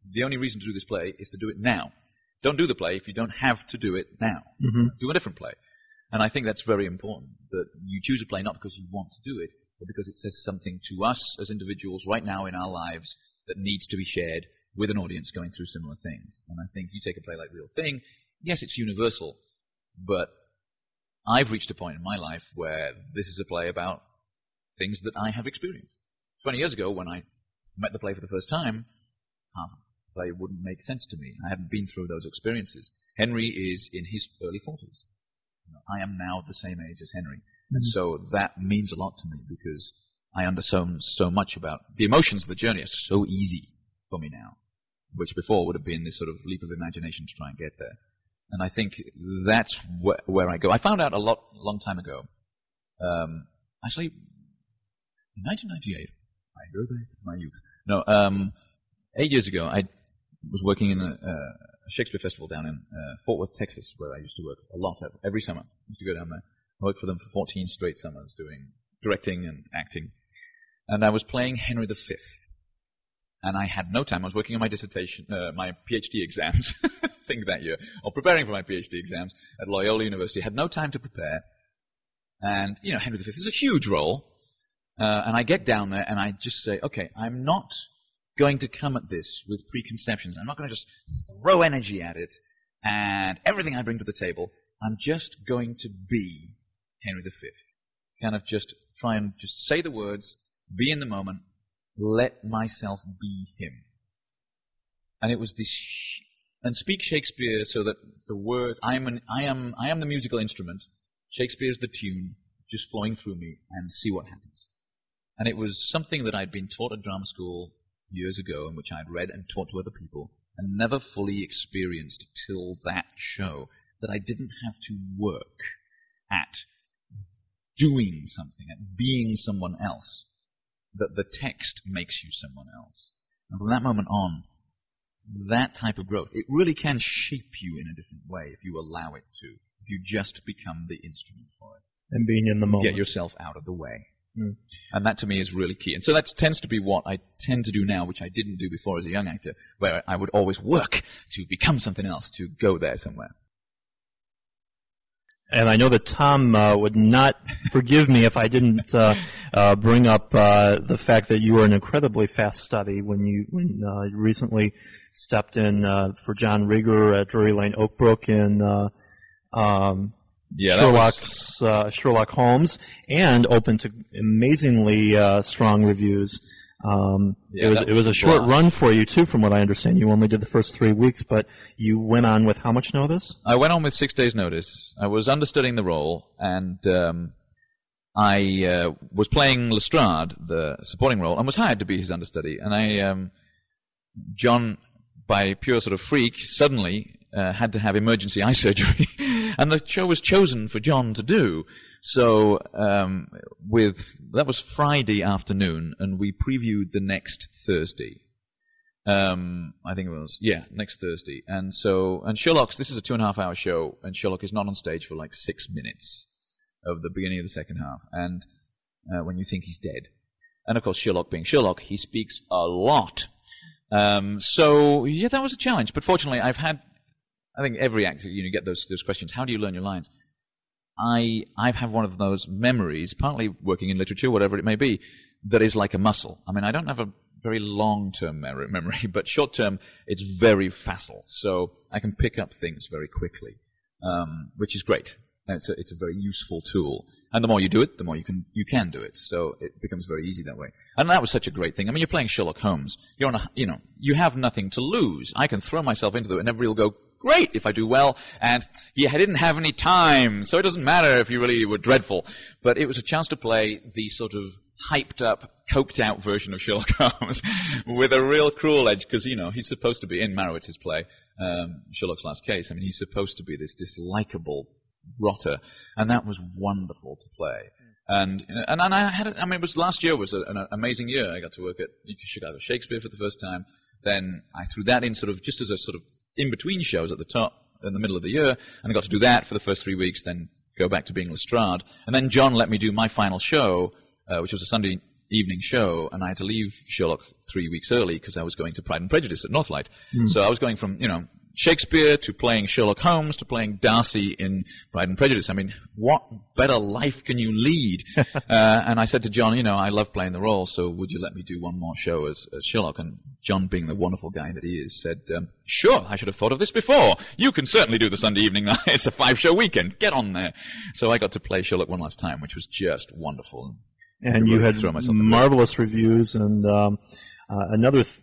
the only reason to do this play is to do it now. Don't do the play if you don't have to do it now. Mm-hmm. Do a different play. And I think that's very important, that you choose a play not because you want to do it, but because it says something to us as individuals right now in our lives that needs to be shared with an audience going through similar things. And I think you take a play like Real Thing, yes, it's universal, but I've reached a point in my life where this is a play about things that I have experienced. Twenty years ago, when I met the play for the first time, half the play wouldn't make sense to me. I hadn't been through those experiences. Henry is in his early forties. I am now the same age as Henry. Mm-hmm. And so that means a lot to me because I understand so much about the emotions of the journey are so easy for me now, which before would have been this sort of leap of imagination to try and get there. And I think that's wh- where I go. I found out a lot, long time ago, um, actually, in nineteen ninety-eight, I heard that my youth. No, um, eight years ago, I was working in a, a Shakespeare festival down in uh, Fort Worth, Texas, where I used to work a lot every summer. I used to go down there. I worked for them for fourteen straight summers, doing directing and acting. And I was playing Henry the Fifth. And I had no time. I was working on my dissertation, uh, my PhD exams, I think that year, or preparing for my PhD exams at Loyola University. I had no time to prepare. And, you know, Henry the Fifth is a huge role. Uh, and I get down there and I just say, okay, I'm not going to come at this with preconceptions. I'm not going to just throw energy at it and everything I bring to the table. I'm just going to be Henry the Fifth. Kind of just try and just say the words, be in the moment, let myself be him. And it was this, sh- and speak Shakespeare so that the word, I am, an, I am, I am the musical instrument, Shakespeare's the tune, just flowing through me, and see what happens. And it was something that I'd been taught at drama school years ago, in which I'd read and taught to other people, and never fully experienced till that show, that I didn't have to work at doing something, at being someone else, that the text makes you someone else. And from that moment on, that type of growth, it really can shape you in a different way if you allow it to, if you just become the instrument for it. And being in the moment. Get yourself out of the way. Mm. And that to me is really key. And so that tends to be what I tend to do now, which I didn't do before as a young actor, where I would always work to become something else, to go there somewhere. And I know that Tom uh, would not forgive me if I didn't uh, uh, bring up uh, the fact that you were an incredibly fast study when you when uh, you recently stepped in uh, for John Rieger at Drury Lane Oakbrook in uh, um, yeah, Sherlock's uh, Sherlock Holmes, and opened to amazingly uh, strong reviews. Um, yeah, it was was it was a short blast. run for you too, from what I understand. You only did the first three weeks, but you went on with how much notice? I went on with six days' notice. I was understudying the role, and um, I uh, was playing Lestrade, the supporting role, and was hired to be his understudy. And I, um, John, by pure sort of freak, suddenly uh, had to have emergency eye surgery, and the show was chosen for John to do. So um, with that was Friday afternoon, and we previewed the next Thursday. Um, I think it was yeah, next Thursday. And so and Sherlock's this is a two and a half hour show, and Sherlock is not on stage for like six minutes of the beginning of the second half. And uh, when you think he's dead, and of course Sherlock being Sherlock, he speaks a lot. Um, so yeah, that was a challenge. But fortunately, I've had I think every actor you know get those those questions. How do you learn your lines? I I've had one of those memories, partly working in literature, whatever it may be, that is like a muscle. I mean, I don't have a very long-term memory, memory but short-term, it's very facile. So I can pick up things very quickly, um, which is great. And it's a, it's a very useful tool. And the more you do it, the more you can you can do it. So it becomes very easy that way. And that was such a great thing. I mean, you're playing Sherlock Holmes. You're on a, you know, you have nothing to lose. I can throw myself into it, and everybody will go, great if I do well, and yeah, I didn't have any time, so it doesn't matter if you really were dreadful. But it was a chance to play the sort of hyped up, coked out version of Sherlock Holmes with a real cruel edge, because, you know, he's supposed to be, in Marowitz's play, um, Sherlock's Last Case, I mean, he's supposed to be this dislikable rotter, and that was wonderful to play. And and, and I had, I mean, it was last year was a, an amazing year. I got to work at Chicago Shakespeare for the first time. Then I threw that in sort of just as a sort of in-between shows at the top, in the middle of the year, and I got to do that for the first three weeks, then go back to being Lestrade. And then John let me do my final show, uh, which was a Sunday evening show, and I had to leave Sherlock three weeks early because I was going to Pride and Prejudice at Northlight. Mm. So I was going from, you know, Shakespeare to playing Sherlock Holmes to playing Darcy in Pride and Prejudice. I mean, what better life can you lead? uh, and I said to John, you know, I love playing the role, so would you let me do one more show as, as Sherlock? And John, being the wonderful guy that he is, said, um, sure, I should have thought of this before. You can certainly do the Sunday evening night. It's a five-show weekend. Get on there. So I got to play Sherlock one last time, which was just wonderful. And you had marvelous reviews, and um, uh, another th-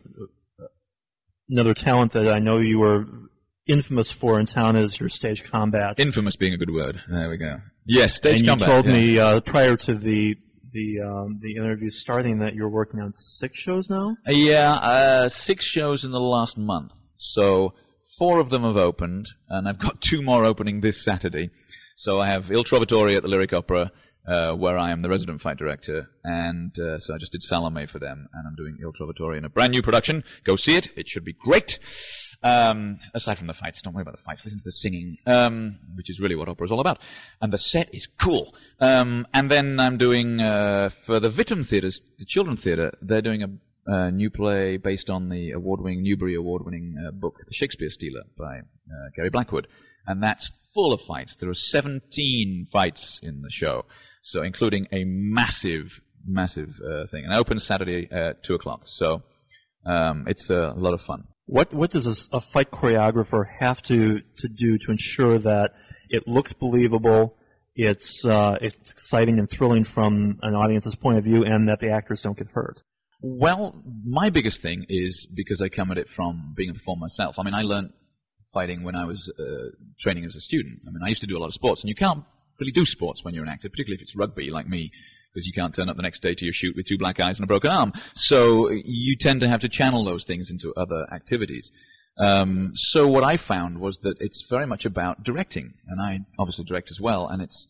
another talent that I know you were infamous for in town is your stage combat. Infamous being a good word. There we go. Yes, stage and combat. And you told yeah. me uh, prior to the the um, the interview starting that you're working on six shows now. Uh, yeah, uh, six shows in the last month. So four of them have opened, and I've got two more opening this Saturday. So I have Il Trovatore at the Lyric Opera, Uh, where I am the resident fight director, and uh, so I just did Salome for them, and I'm doing Il Trovatore in a brand new production. Go see it; it should be great. Um, aside from the fights, don't worry about the fights. Listen to the singing, um, which is really what opera is all about. And the set is cool. Um, and then I'm doing uh, for the Wittem Theatres, the Children's Theatre. They're doing a uh, new play based on the award-winning Newbery Award-winning uh, book, The Shakespeare Stealer, by uh, Gary Blackwood, and that's full of fights. There are seventeen fights in the show. So including a massive, massive uh, thing. And it opens Saturday at two o'clock. So um, it's a lot of fun. What what does a, a fight choreographer have to, to do to ensure that it looks believable, it's uh, it's exciting and thrilling from an audience's point of view, and that the actors don't get hurt? Well, my biggest thing is because I come at it from being a performer myself. I mean, I learned fighting when I was uh, training as a student. I mean, I used to do a lot of sports, and you can't really do sports when you're an actor, particularly if it's rugby like me, because you can't turn up the next day to your shoot with two black eyes and a broken arm. So you tend to have to channel those things into other activities. Um, so what I found was that it's very much about directing, and I obviously direct as well, and it's,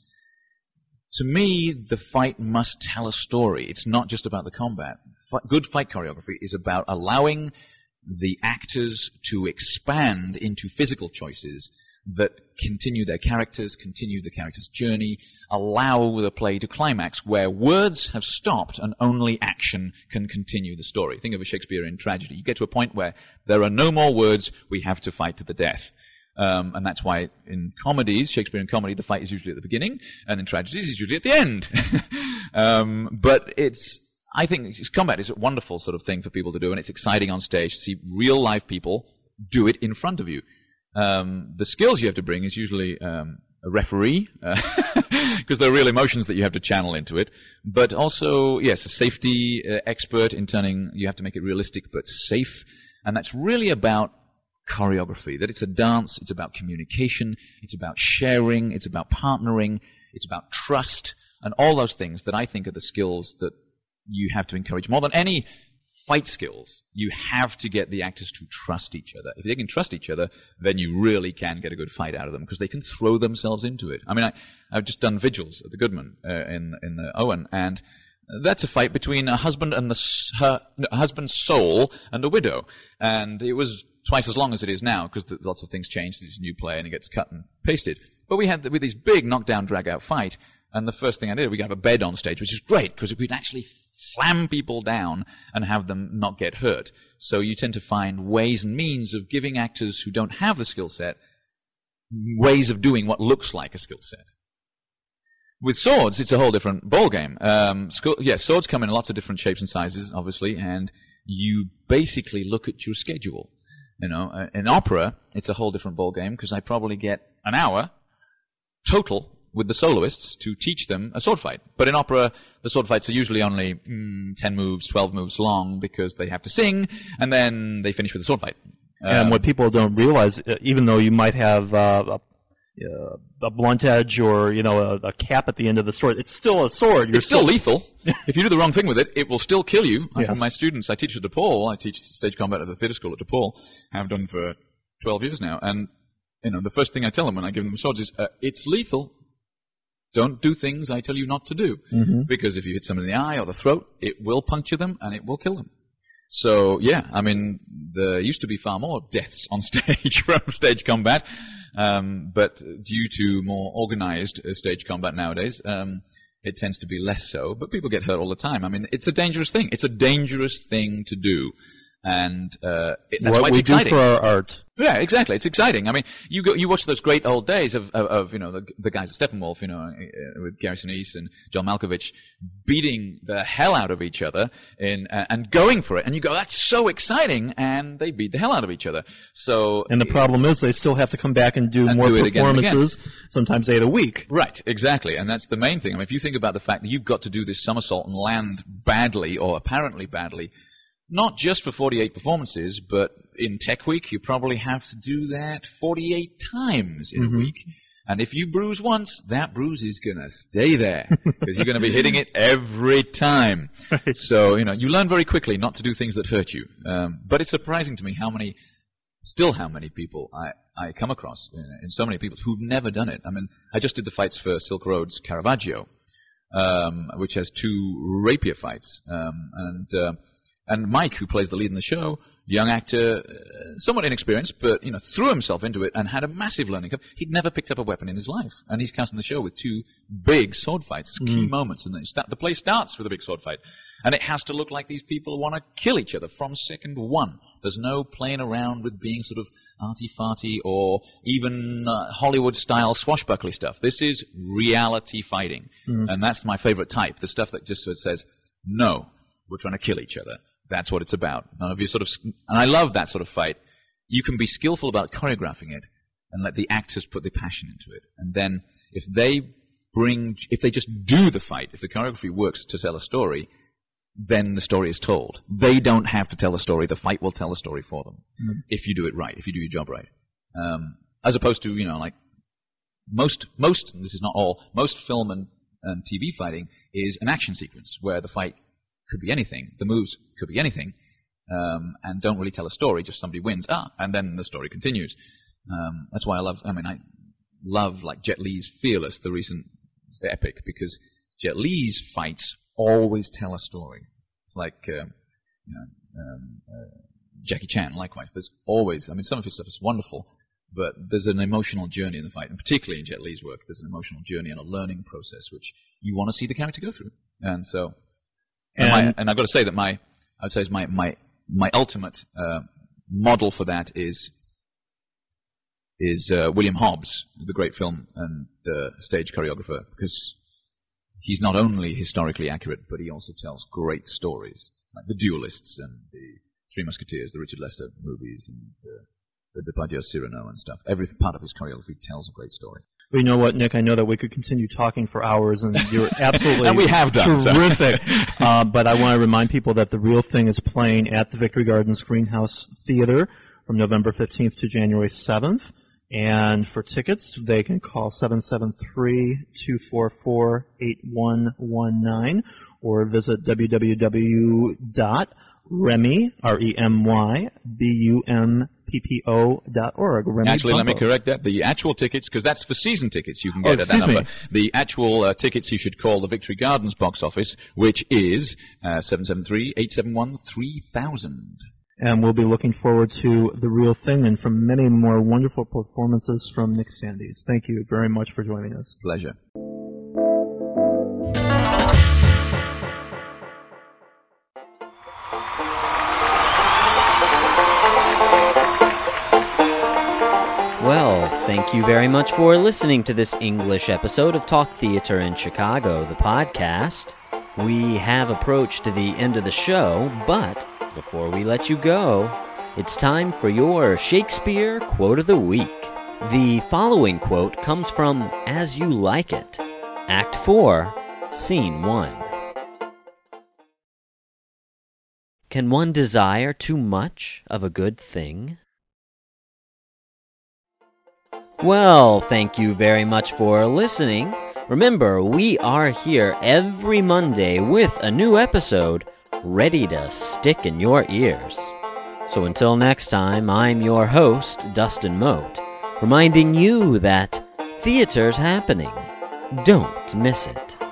to me, the fight must tell a story. It's not just about the combat. F- good fight choreography is about allowing the actors to expand into physical choices that continue their characters, continue the character's journey, allow the play to climax where words have stopped and only action can continue the story. Think of a Shakespearean tragedy. You get to a point where there are no more words, we have to fight to the death. Um, and that's why in comedies, Shakespearean comedy, the fight is usually at the beginning, and in tragedies, it's usually at the end. um, but it's, I think combat is a wonderful sort of thing for people to do, and it's exciting on stage to see real live people do it in front of you. Um, the skills you have to bring is usually um, a referee, because uh, there are real emotions that you have to channel into it. But also, yes, a safety uh, expert in turning, you have to make it realistic but safe. And that's really about choreography, that it's a dance, it's about communication, it's about sharing, it's about partnering, it's about trust, and all those things that I think are the skills that you have to encourage. More than any fight skills, you have to get the actors to trust each other. If they can trust each other, then you really can get a good fight out of them, because they can throw themselves into it. I mean, I, I've just done Vigils at the Goodman uh, in in the Owen, and that's a fight between a husband and the her no, a husband's soul and a widow, and it was twice as long as it is now, because lots of things change. There's a new play, and it gets cut and pasted. But we had with this big knockdown, drag-out fight. And the first thing I did, we could have a bed on stage, which is great, because we could actually slam people down and have them not get hurt. So you tend to find ways and means of giving actors who don't have the skill set ways of doing what looks like a skill set. With swords, it's a whole different ballgame. Um, sc- yeah, swords come in lots of different shapes and sizes, obviously, and you basically look at your schedule. You know, uh, in opera, it's a whole different ballgame, because I probably get an hour total with the soloists to teach them a sword fight. But in opera, the sword fights are usually only mm, ten moves, twelve moves long, because they have to sing, and then they finish with a sword fight. And um, what people don't realize, even though you might have uh, a, uh, a blunt edge or, you know, a, a cap at the end of the sword, it's still a sword. You're it's still, still lethal. If you do the wrong thing with it, it will still kill you. Yes. I, my students, I teach at DePaul. I teach stage combat at the theatre school at DePaul. Have done for twelve years now. And, you know, the first thing I tell them when I give them swords is, uh, it's lethal. Don't do things I tell you not to do. Mm-hmm. Because if you hit someone in the eye or the throat, it will puncture them and it will kill them. So, yeah, I mean, there used to be far more deaths on stage from stage combat. Um, but due to more organized uh, stage combat nowadays, um, it tends to be less so, but people get hurt all the time. I mean, it's a dangerous thing. It's a dangerous thing to do. And uh, it, that's what why it's we exciting. do for our art. Yeah, exactly. It's exciting. I mean, you go, you watch those great old days of, of, of you know, the, the guys at Steppenwolf, you know, uh, with Gary Sinise and John Malkovich beating the hell out of each other in, uh, and going for it. And you go, that's so exciting, and they beat the hell out of each other. So, and the problem is they still have to come back and do and more do it again and performances, again. sometimes eight a week. Right, exactly. And that's the main thing. I mean, if you think about the fact that you've got to do this somersault and land badly, or apparently badly, not just for forty-eight performances, but in Tech Week, you probably have to do that forty-eight times in mm-hmm. a week. And if you bruise once, that bruise is going to stay there, because you're going to be hitting it every time. Right. So, you know, you learn very quickly not to do things that hurt you. Um, but it's surprising to me how many, still how many people I, I come across, in, in so many people who've never done it. I mean, I just did the fights for Silk Road's Caravaggio, um, which has two rapier fights. Um, and... Uh, And Mike, who plays the lead in the show, young actor, uh, somewhat inexperienced, but, you know, threw himself into it and had a massive learning curve. He'd never picked up a weapon in his life. And he's casting the show with two big sword fights, mm. key moments. And sta- the play starts with a big sword fight. And it has to look like these people want to kill each other from second one. There's no playing around with being sort of arty-farty or even uh, Hollywood-style swashbuckly stuff. This is reality fighting. Mm. And that's my favorite type, the stuff that just sort of says, no, we're trying to kill each other. That's what it's about. None of you sort of, and I love that sort of fight. You can be skillful about choreographing it and let the actors put their passion into it. And then if they bring, if they just do the fight, if the choreography works to tell a story, then the story is told. They don't have to tell a story. The fight will tell a story for them. Mm-hmm. If you do it right, if you do your job right. Um, as opposed to, you know, like most, most, and this is not all, most film and, and T V fighting is an action sequence where the fight could be anything. The moves could be anything, um, and don't really tell a story. Just somebody wins, ah, and then the story continues. Um, that's why I love. I mean, I love like Jet Li's Fearless, the recent epic, because Jet Li's fights always tell a story. It's like uh, you know, um, uh, Jackie Chan. Likewise, there's always. I mean, some of his stuff is wonderful, but there's an emotional journey in the fight, and particularly in Jet Li's work, there's an emotional journey and a learning process which you want to see the character go through, and so. And, and, my, and I've got to say that my, I would say, is my my my ultimate uh, model for that is is uh, William Hobbs, the great film and uh, stage choreographer, because he's not only historically accurate, but he also tells great stories, like The Duelists and the Three Musketeers, the Richard Lester movies, and uh, the Depardieu Cyrano and stuff. Every part of his choreography tells a great story. Well, you know what, Nick? I know that we could continue talking for hours, and you're absolutely and we have done, terrific. uh, but I want to remind people that The Real Thing is playing at the Victory Gardens Greenhouse Theater from November fifteenth to January seventh. And for tickets, they can call seven seven three, two four four, eight one one nine or visit w w w dot remy, R E M Y, B U M P P O dot org. Remy Actually, Bumpo. Let me correct that. The actual tickets, because that's for season tickets, you can get oh, at that number. Me. The actual uh, tickets you should call the Victory Gardens box office, which is uh, seven seven three, eight seven one, three thousand. And we'll be looking forward to The Real Thing and from many more wonderful performances from Nick Sandys. Thank you very much for joining us. Pleasure. Well, thank you very much for listening to this English episode of Talk Theater in Chicago, the podcast. We have approached the end of the show, but before we let you go, it's time for your Shakespeare Quote of the Week. The following quote comes from As You Like It, Act four, Scene one. Can one desire too much of a good thing? Well, thank you very much for listening. Remember, we are here every Monday with a new episode ready to stick in your ears. So until next time, I'm your host, Dustin Mote, reminding you that theater's happening. Don't miss it.